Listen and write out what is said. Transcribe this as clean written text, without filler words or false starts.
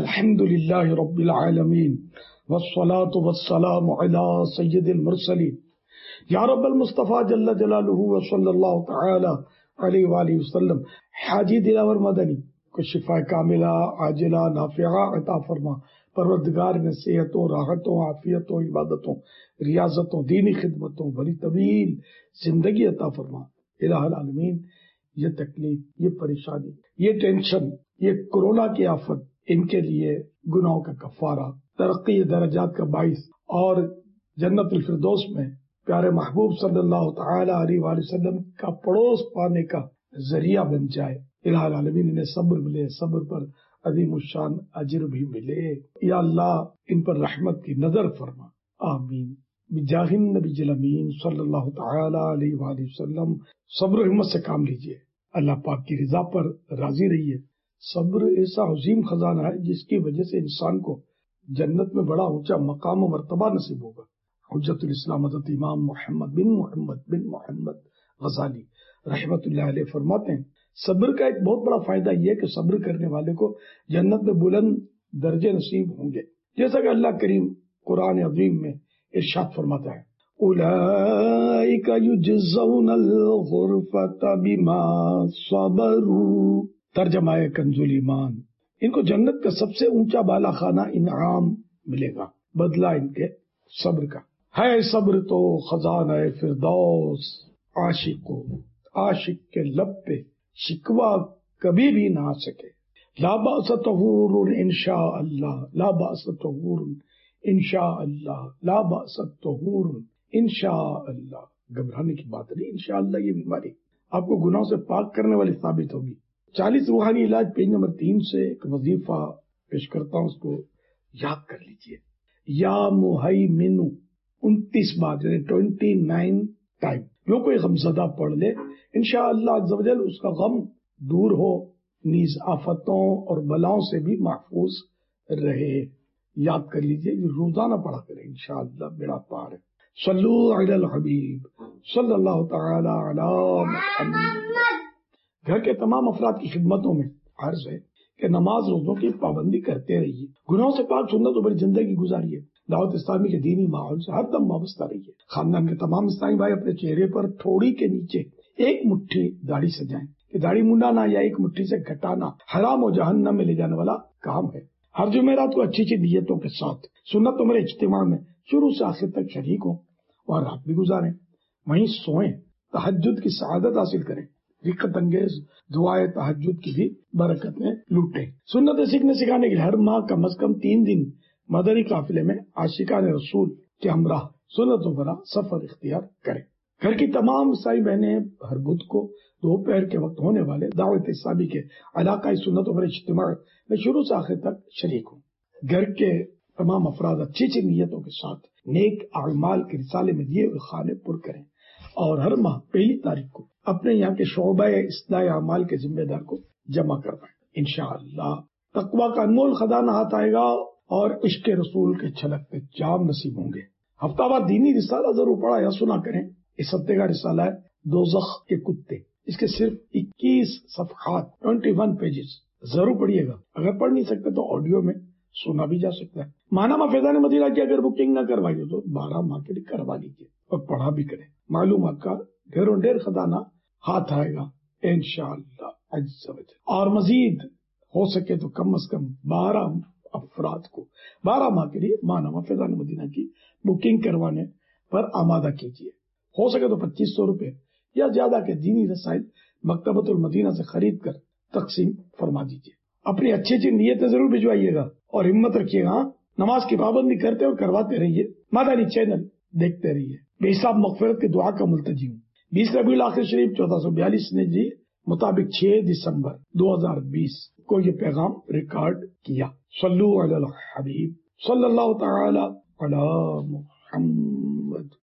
الحمد للہ رب العالمین والصلاة والسلام علی سید المرسلین یا رب المصطفیٰ جل جلالہ وصلی اللہ تعالی علیہ وآلہ وسلم۔ حاجی دلاور مدنی کو شفا کاملہ عاجلہ نافعہ عطا فرما۔ پروردگار نے صحتوں، راحتوں، عافیتوں، عبادتوں، ریاضتوں، دینی خدمتوں، بڑی طویل زندگی عطا فرما۔ الہ العالمین، یہ تکلیف، یہ پریشانی، یہ ٹینشن، یہ کورونا کی آفت، ان کے لیے گناہوں کا کفارہ، ترقی درجات کا باعث اور جنت الفردوس میں پیارے محبوب صلی اللہ تعالی علیہ وآلہ وسلم کا پڑوس پانے کا ذریعہ بن جائے۔ الہ العالمین انہیں صبر ملے، صبر پر عظیم الشان اجر بھی ملے۔ یا اللہ ان پر رحمت کی نظر فرما، آمین بجاہ النبی الامین صلی اللہ تعالی علیہ وآلہ وسلم۔ صبر و ہمت سے کام لیجئے، اللہ پاک کی رضا پر راضی رہیے۔ صبر ایسا عظیم خزانہ ہے جس کی وجہ سے انسان کو جنت میں بڑا اونچا مقام و مرتبہ نصیب ہوگا۔ حجت الاسلام حضرت امام محمد بن محمد غزالی رحمت اللہ علیہ فرماتے ہیں، صبر کا ایک بہت بڑا فائدہ یہ ہے کہ صبر کرنے والے کو جنت میں بلند درجے نصیب ہوں گے، جیسا کہ اللہ کریم قرآن عظیم میں ارشاد فرماتا ہے، اولئک یجزون الغرفۃ بما صبروا۔ ترجمہ ہے کنز ایمان، ان کو جنت کا سب سے اونچا بالا خانہ انعام ملے گا، بدلہ ان کے صبر کا ہے۔ صبر تو خزانہ فردوس، عاشق کے لب پہ شکوہ کبھی بھی نہ آ سکے۔ لا بأس طہور انشاء اللہ، لا بأس طہور انشاء اللہ، لا بأس طہور انشاء اللہ۔ گھبرانے کی بات نہیں، انشاءاللہ یہ بیماری آپ کو گناہوں سے پاک کرنے والی ثابت ہوگی۔ 40 روحانی علاج پیج نمبر 3 سے ایک وظیفہ پیش کرتا ہوں، اس کو یاد کر لیجئے۔ یا مہیمن 29 بار، یعنی 29 ٹائم جو کوئی غمزدہ پڑھ لے، انشاءاللہ عز و جل اس کا غم دور ہو، نیز آفتوں اور بلاؤں سے بھی محفوظ رہے۔ یاد کر لیجئے، یہ روزانہ پڑھا کریں، انشاءاللہ بیڑا پار ہے۔ صلو علی الحبیب صلی اللہ تعالی علی محمد۔ گھر کے تمام افراد کی خدمتوں میں عرض ہے کہ نماز روزوں کی پابندی کرتے رہیے، گناہوں سے پاک سنت و بڑی زندگی گزاریے، دعوت اسلامی کے دینی ماحول سے ہر دم وابستہ رہیے۔ خاندان کے تمام اسلامی بھائی اپنے چہرے پر تھوڑی کے نیچے ایک مٹھی داڑھی سجائیں، کہ داڑھی منڈانا یا ایک مٹھی سے گھٹانا حرام و جہنم میں لے جانے والا کام ہے۔ ہر جمعرات کو اچھی نیتوں کے ساتھ سنت عمر اجتماع میں شروع سے آخر تک شریک ہوں اور رات بھی گزاریں، وہیں سوئیں، تہجد کی سعادت حاصل کریں، رقت انگیز دعائے تہجد کی بھی برکتیں لوٹیں۔ سنت سیکھنے سکھانے کے لیے ہر ماہ کم از کم 3 دن مدنی قافلے میں عاشقان رسول کے ہمراہ سنت و برا سفر اختیار کریں۔ گھر کی تمام عیسائی بہنیں ہر بدھ کو دوپہر کے وقت ہونے والے دعوت اسلامی کے علاقائی سنت و برا اجتماع میں شروع سے آخر تک شریک ہوں۔ گھر کے تمام افراد اچھی نیتوں کے ساتھ نیک اعمال کے رسالے میں دیے ہوئے خانے پر کریں، اور ہر ماہ 1 تاریخ کو اپنے یہاں کے شعبہ اصلاح اعمال کے ذمہ دار کو جمع کروائیں۔ انشاءاللہ تقویٰ کا انمول خزانہ ہاتھ آئے گا اور عشق رسول کے چھلکتے جام نصیب ہوں گے۔ ہفتہ وار دینی رسالہ ضرور پڑھا یا سنا کریں۔ اس ہفتے کا رسالہ ہے دوزخ کے کتے، اس کے صرف 21 صفحات 21 پیجز، ضرور پڑھیے گا۔ اگر پڑھ نہیں سکتے تو آڈیو میں سنا بھی جا سکتا ہے۔ ماہنامہ فیضان مدینہ کی اگر بکنگ نہ کروائی ہو تو 12 ماہ کے لیے کروا لیجیے اور پڑھا بھی کریں۔ معلومات کا ڈھیروں ڈھیر خزانہ ہاتھ آئے گا انشاءاللہ عز و جل۔ اور مزید ہو سکے تو کم از کم 12 افراد کو 12 ماہ کے لیے ماہنامہ فیضان مدینہ کی بکنگ کروانے پر آمادہ کیجیے۔ ہو سکے تو 2500 روپے یا زیادہ کے دینی رسائل مکتبۃ المدینہ سے خرید کر تقسیم فرما دیجیے۔ اپنی اچھی نیتیں ضرور بھجوائیے گا اور ہمت رکھیے گا۔ نماز کی پابندی کرتے اور کرواتے رہیے۔ مدنی چینل دیکھتے رہیے۔ بے حساب مغفرت کی دعا کا ملتجی ہوں۔ 20 ربیع الاخر شریف 1442 نے جی مطابق 6 دسمبر 2020 کو یہ پیغام ریکارڈ کیا۔ صلو علی الحبیب صلی اللہ تعالی علی محمد۔